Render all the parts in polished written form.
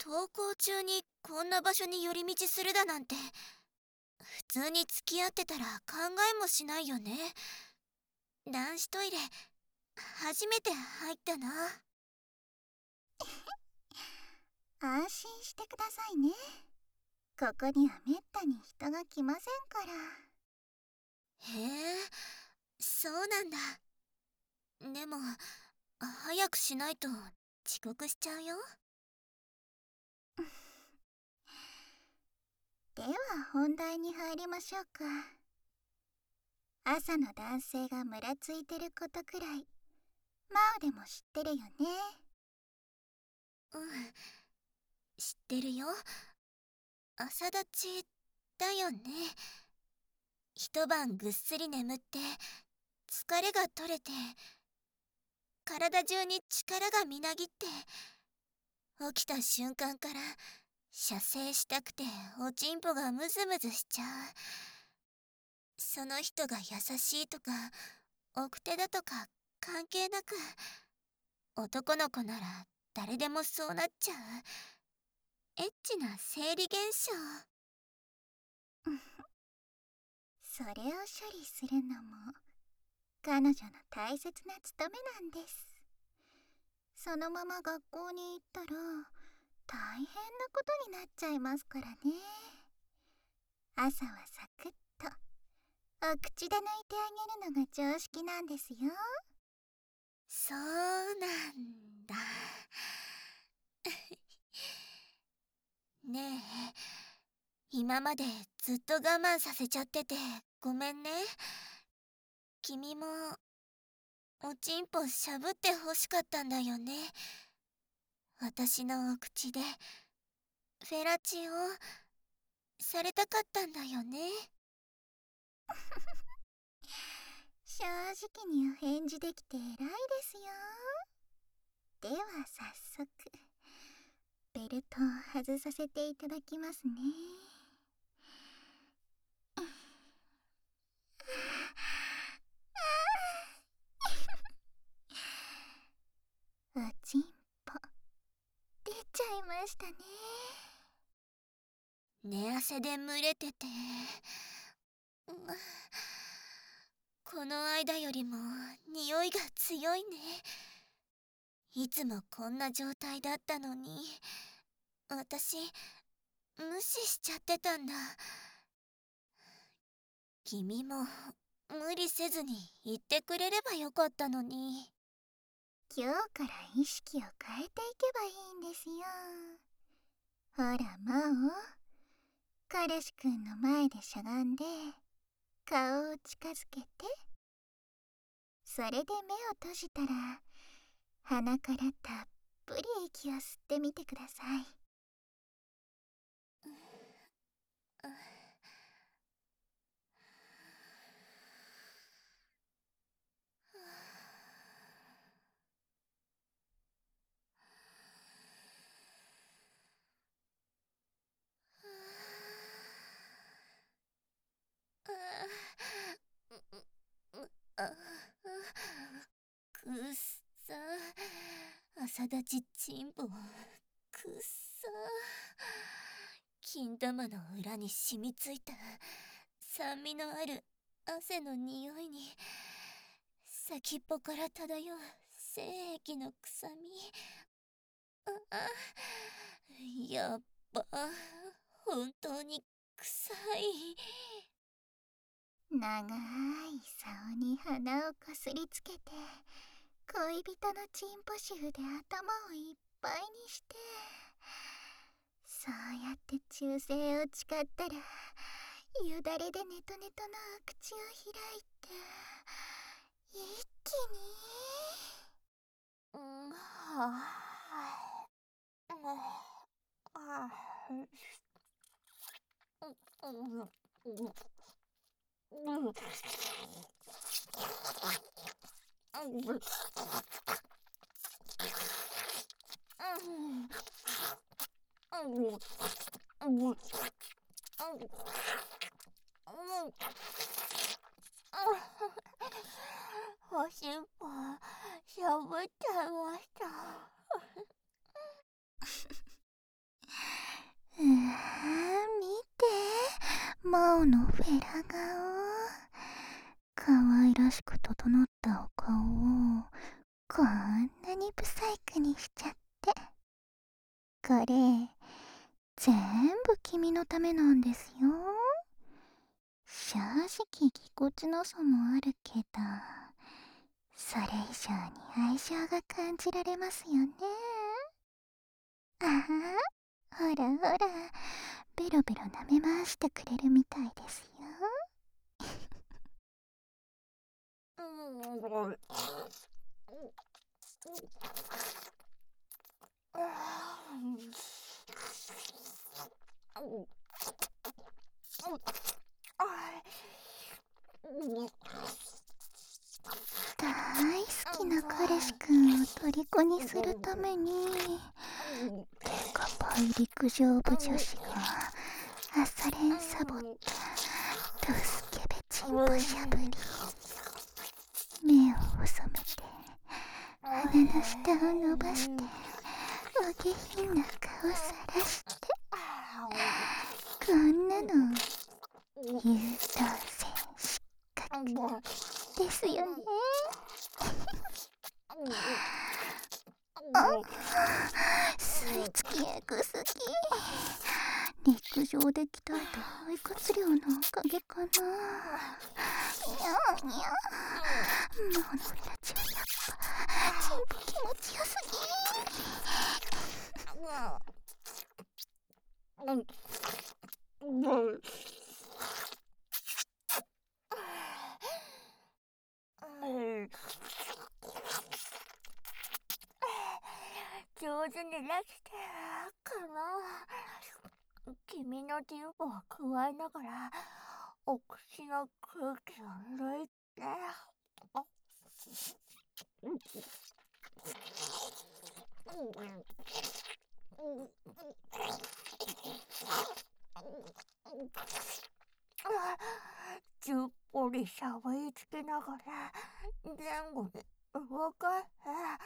登校中にこんな場所に寄り道するだなんて、普通に付き合ってたら考えもしないよね。男子トイレ初めて入ったな。 安心してくださいね。ここにはめったに人が来ませんから。 へえ、そうなんだ。でも早くしないと遅刻しちゃうよ。 では本題に入りましょうか。朝の男性がムラついてることくらいマオでも知ってるよね。 うん、知ってるよ。朝立ちだよね。一晩ぐっすり眠って疲れが取れて、体中に力がみなぎって、起きた瞬間から射精したくておちんぽがムズムズしちゃう。その人が優しいとか奥手だとか関係なく、男の子なら誰でもそうなっちゃうエッチな生理現象。 それを処理するのも彼女の大切な務めなんです。そのまま学校に行ったら大変なことになっちゃいますからね。朝はサクッとお口で抜いてあげるのが常識なんですよ。 そうなんだ。ねえ、今までずっと我慢させちゃっててごめんね。君もおちんぽしゃぶってほしかったんだよね。私のお口でフェラチオされたかったんだよね。 正直にお返事できて偉いですよ。では早速ベルトを外させていただきますね。おちんぽ出ちゃいましたね。 寝汗で蒸れてて、この間よりも匂いが強いね。いつもこんな状態だったのに、私無視しちゃってたんだ。君も無理せずに言ってくれればよかったのに。 今日から意識を変えていけばいいんですよ。ほらマオ、彼氏くんの前でしゃがんで顔を近づけて、それで目を閉じたら鼻からたっぷり息を吸ってみてください。 くっさ、朝立ちちんぽくっさ、金玉の裏に染みついた酸味のある汗の匂いに、先っぽから漂う精液の臭み。やっば、本当に臭い。 長い竿に鼻をこすりつけて、恋人のチンポ臭で頭をいっぱいにして、そうやって忠誠を誓ったらよだれでネトネトのお口を開いて、一気におしっぽしゃぶっちゃいました。 マオのフェラ顔、可愛らしく整ったお顔をこんなにブサイクにしちゃって。これ全部君のためなんですよ。正直ぎこちなさもあるけど、それ以上に愛情が感じられますよね。ああ、ほらほら、ベロベロ舐め回してくれるみたいですよ。大好きな彼氏くんを虜にするために、デカパイ陸上部女子が朝練サボったドスケベチンポしゃぶり。目を細めて鼻の下を伸ばしてお下品な顔さらして、こんなの優等生失格ですよね。吸い付きエグすぎ。陸上で鍛えた肺活量のおかげかな。にゃーにゃー。マオのフェラチはやっぱチンポ気持ちよすぎ。 上手にできてかな。君のチンポをくわえながらお口の空気を抜いて。10歩にしゃぶりつけながら前後に動かす。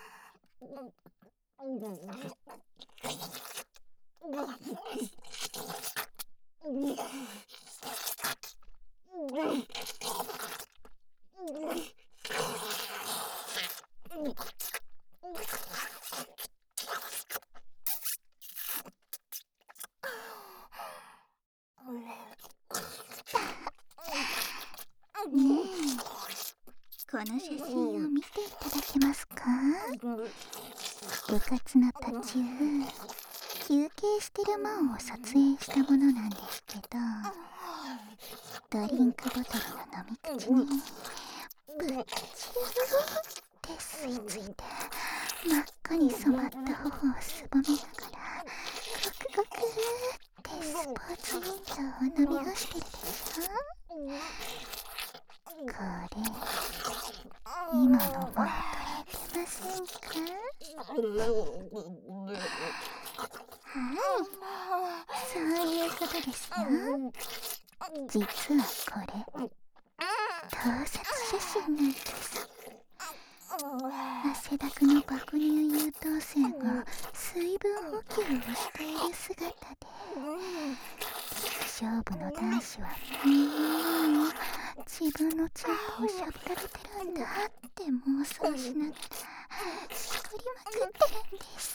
この写真を見ていただけますか？部活の途中、休憩してるマオを撮影したものなんですけど、ドリンクボトルの飲み口にブッチューって吸い付いて真っ赤に染まった頬をすぼめながらゴクゴクってスポーツ飲料を飲み干してるでしょ。これ今のも取れてませんか？はい、そういうことですよ。実はこれ盗撮写真なんです。汗だくの爆乳優等生が水分補給をしている姿で、陸上部の男子はみんな自分のチンポをしゃぶられてるんだって妄想しながら作りまくってるんです。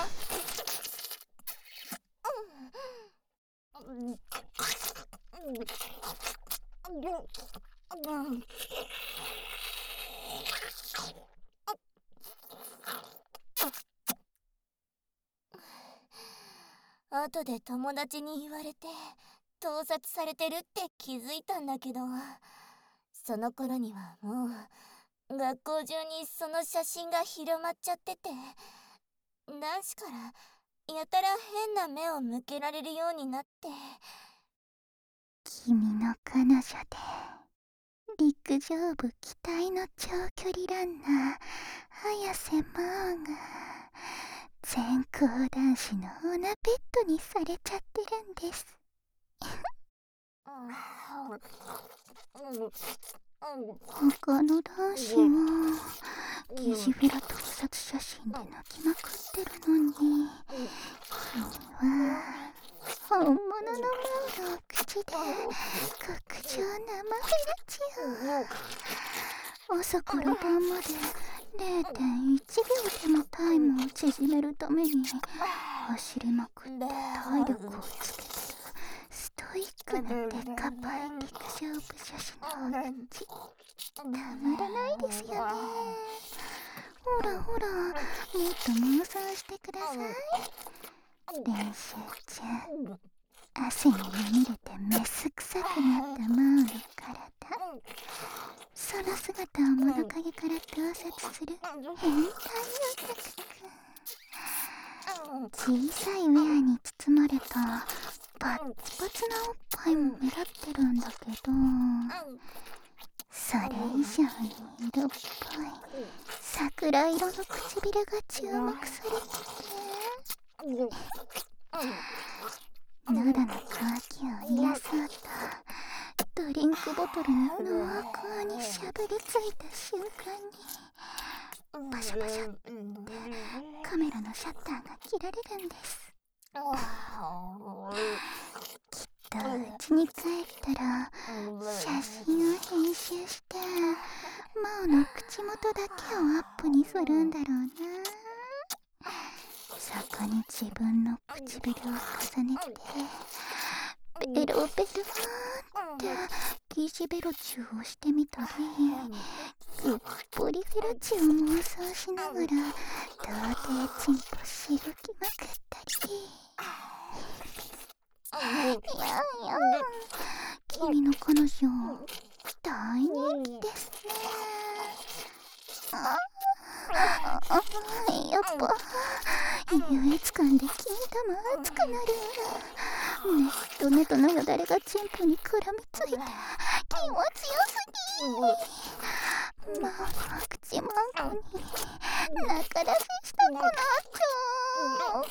後で友達に言われて盗撮されてるって気づいたんだけど、その頃にはもう学校中にその写真が広まっちゃってて、男子からやたら変な目を向けられるようになって。 君の彼女で陸上部期待の長距離ランナー綾瀬真央が全校男子のオナペットにされちゃってるんです。他の男子はゲジフェラ盗撮写真で泣きまくってるのに、君は本物のマウの口で朝から晩まで 0.1 秒でもタイムを縮めるために走りまくって体力をつけてるストイックなデカパイ陸上部女子のお口たまらないですよね。ほらほら、もっと妄想してください。練習中汗にまみれてメス臭くなったマオの体、その姿を物陰から洞察する変態オタクくん。小さいウェアに包まれたパッツパツなおっぱいも目立ってるんだけど、それ以上に色っぽい桜色の唇が注目されてて、喉の渇きを癒そうとドリンクボトルに濃厚にしゃぶりついた瞬間にバシャバシャカメラのシャッターが切られるんです。きっとうちに帰ったら写真を編集してマオの口元だけをアップにするんだろうな。そこに自分の唇を重ねてベロベロって疑似ベロチューをしてみたり、ぐっぽりフェラチを妄想しながら童貞チンポしぶきまくったり。やんやん、君の彼女大人気ですね。やっぱ優越感で金玉熱くなる。ネットのよだれがチンポに絡みついて気持ちよすぎ。まあ口マンコに中出ししたくなっちゃう。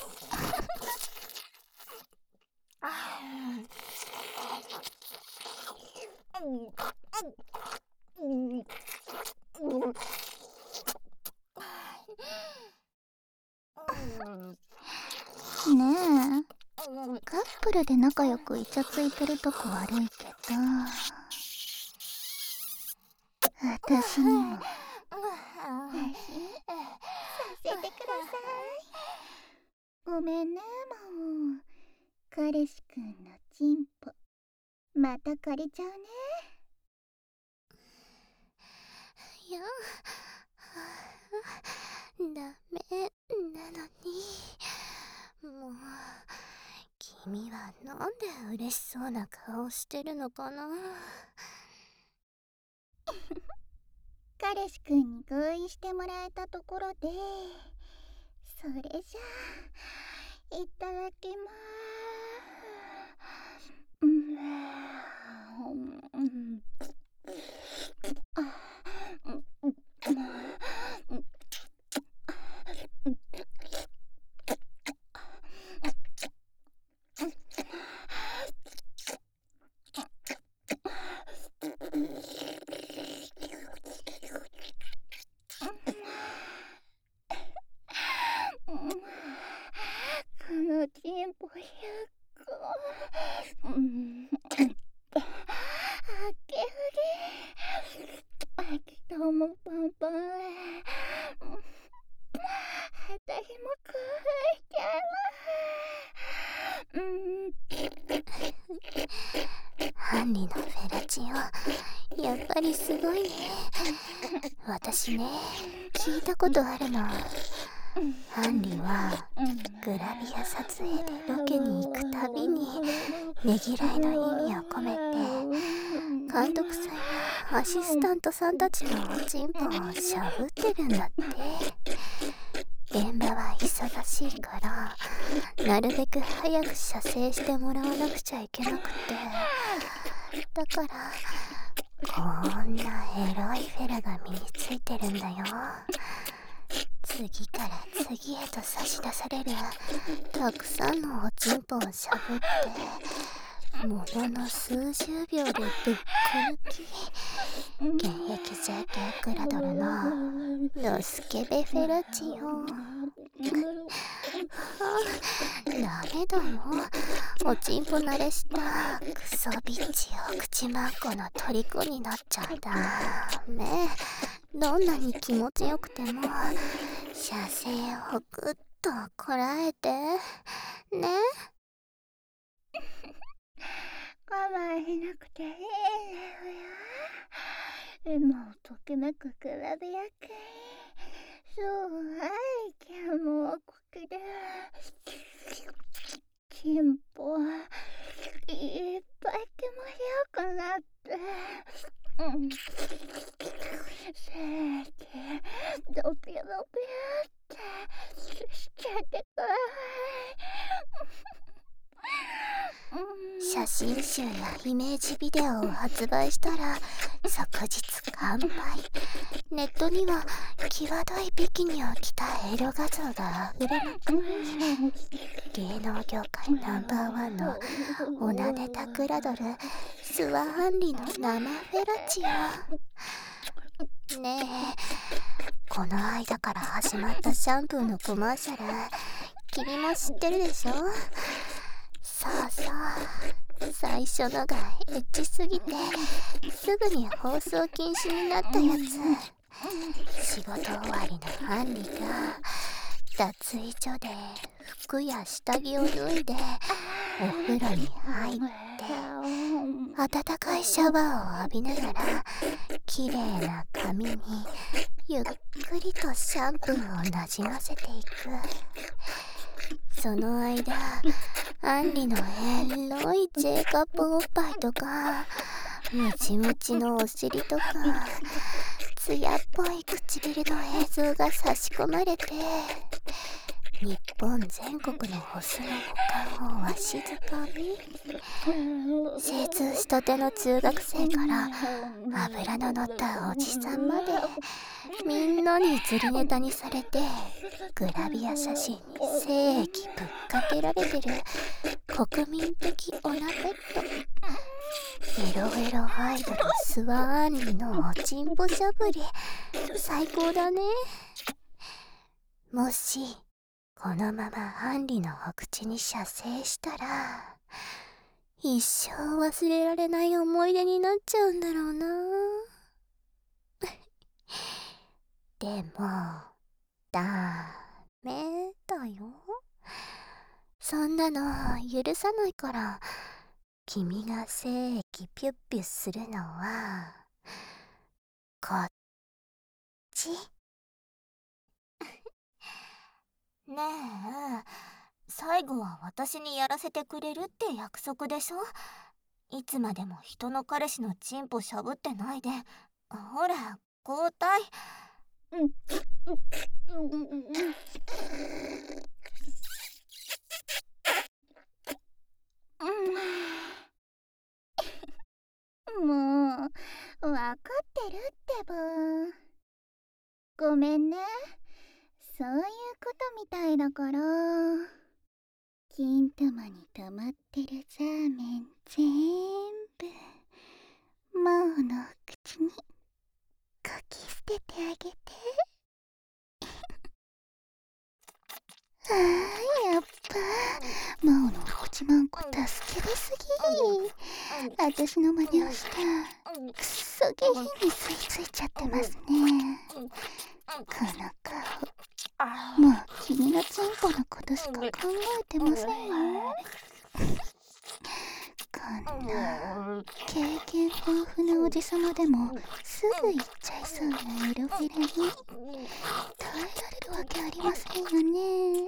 ねえ、カップルで仲良くイチャついてるとこ悪いけど、私にもさせてください。ごめんねマオ、彼氏くんのチンポまた借りちゃうね。 いやダメなのに、もう君はなんで嬉しそうな顔してるのかな。 彼氏くんに合意してもらえたところで、それじゃあいただきまこのチンポ100個あけふげ、秋ともパンパン、私も食いちゃう。 ハンリのフェラチオやっぱりすごいね。私ね、聞いたことあるの。ハンリはグラビア撮影でロケに行くたびにねぎらいの意味を込めて監督さんやアシスタントさんたちのおちんぽをしゃぶってるんだって。現場は忙しいからなるべく早く射精してもらわなくちゃいけなくて、だからこんなエロいフェラが身についてるんだよ。次から次へと差し出されるたくさんのおちんぽをしゃぶってものの数十秒でぶっこ抜き、現役 JK クラドルのドスケベフェラチオ。ダメだよ、おちんぽ慣れしたクソビッチを口まんこの虜になっちゃダメ。 どんなに気持ちよくても射精をぐっとこらえてね。 我慢しなくていいのよ。今をときめくグラビア系、そう愛ちゃんもこけでチンポいっぱい気持ちよくなって、せーってドピドピってしちゃってください。 写真集やイメージビデオを発売したら即日完売。ネットには際どいビキニを着たエロ画像が溢れまくり、芸能業界ナンバーワンのオナネタクラドルスワアンリの生フェラチオ。ねえ、この間から始まったシャンプーのコマーシャル、君も知ってるでしょ。そうそう、最初のがエッチすぎてすぐに放送禁止になったやつ。仕事終わりのアンリが脱衣所で服や下着を脱いでお風呂に入って温かいシャワーを浴びながら綺麗な髪にゆっくりとシャンプーをなじませていく。その間、アンリのエロい J カップおっぱいとかムチムチのお尻とか艶っぽい唇の映像が差し込まれて、日本全国のオスの股間をわしづかみ。精通したての中学生から脂の乗ったおじさんまでみんなにズリネタにされて、グラビア写真に精液ぶっかけられてる国民的オナペット。エロエロアイドルスワアンリのおちんぽしゃぶり、最高だね。もしこのままアンリのお口に射精したら一生忘れられない思い出になっちゃうんだろうな。でもダメだよ、そんなの許さないから。君が精液ピュッピュするのはこっち。ねえ、最後は私にやらせてくれるって約束でしょ。いつまでも人の彼氏のチンポしゃぶってないで。ほら、交代。 もう、わかってるってば。ごめんね。そういうことみたいだから。金玉に溜まってるザーメンぜんぶ、マオの口にかき捨ててあげて。やっぱマオのお口マンコ助けですぎ。私の真似をしたくっそ下品に吸い付いちゃってますね。この顔、もう君のチンポのことしか考えてませんよ。こんな経験豊富なおじさまでもすぐ行っちゃいそうなエロフィレに耐えられるわけありませんよね。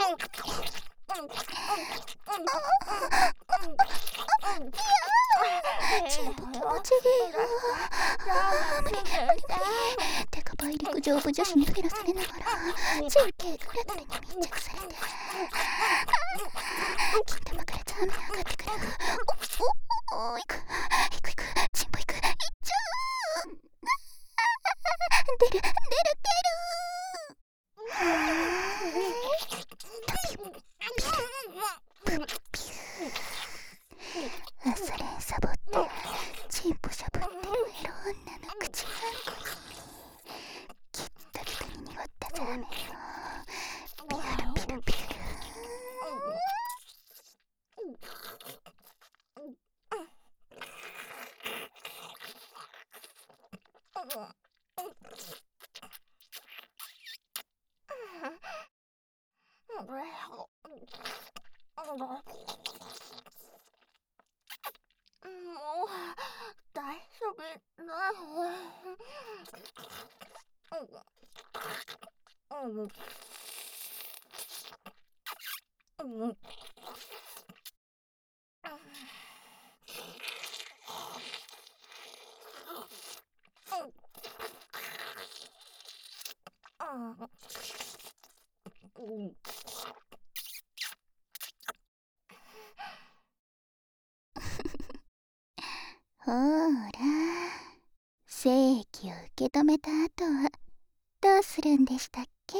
チンポ気持ちいいよ。無理無理無理。てか梅陸上部女子にフェラされながら神経グラドルに密着されて金玉からザーメン上がってくる。いくチンポいく、いっちゃう。出る朝練サボってチンポしゃぶってるエロ女の口がきったきたに濁ったザーメンをピュルピュルピュル。 もう大丈夫だよ。 ほーら、精液を受け止めた後はどうするんでしたっけ？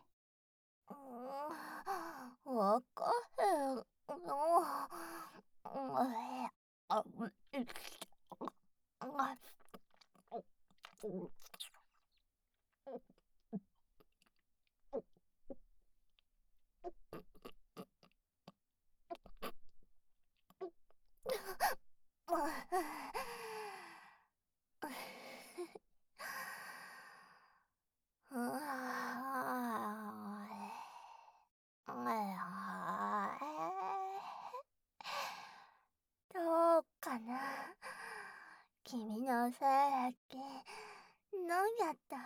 わかへんの。どうかな。君の精液飲んやったよ。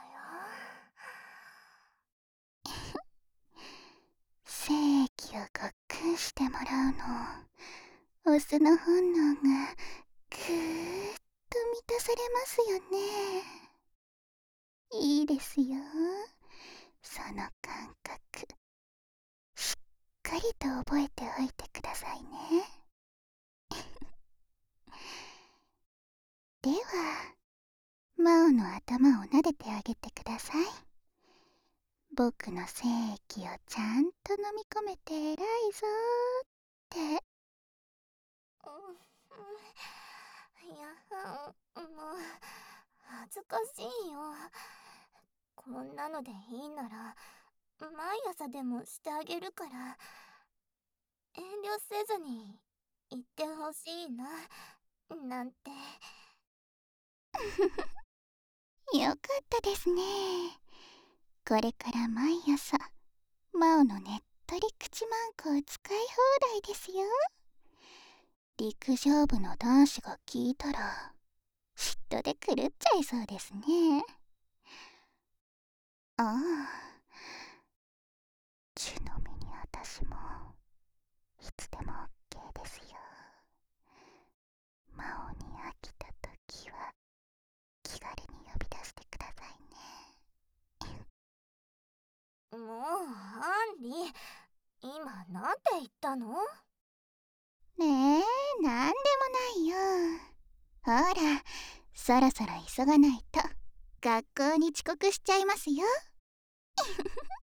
精液をごっくんしてもらうの、オスの本能がぐーっと満たされますよね。いいですよ、その感覚しっかりと覚えておいてくださいね。では、マオの頭を撫でてあげてください。僕の精液をちゃんと飲み込めて偉いぞーって。 いや、もう恥ずかしいよ。こんなのでいいなら毎朝でもしてあげるから、遠慮せずに言ってほしいな、なんて。 よかったですね。これから毎朝マオのねっとり口マンコを使い放題ですよ。陸上部の男子が聞いたら嫉妬で狂っちゃいそうですね。ああ、ちなみに私もいつでも OK ですよ。魔王に飽きた時は気軽に呼び出してくださいね。 もうアンリ、今なんて言ったの？ ねえ、なんでもないよ。ほら、そろそろ急がないと学校に遅刻しちゃいますよ。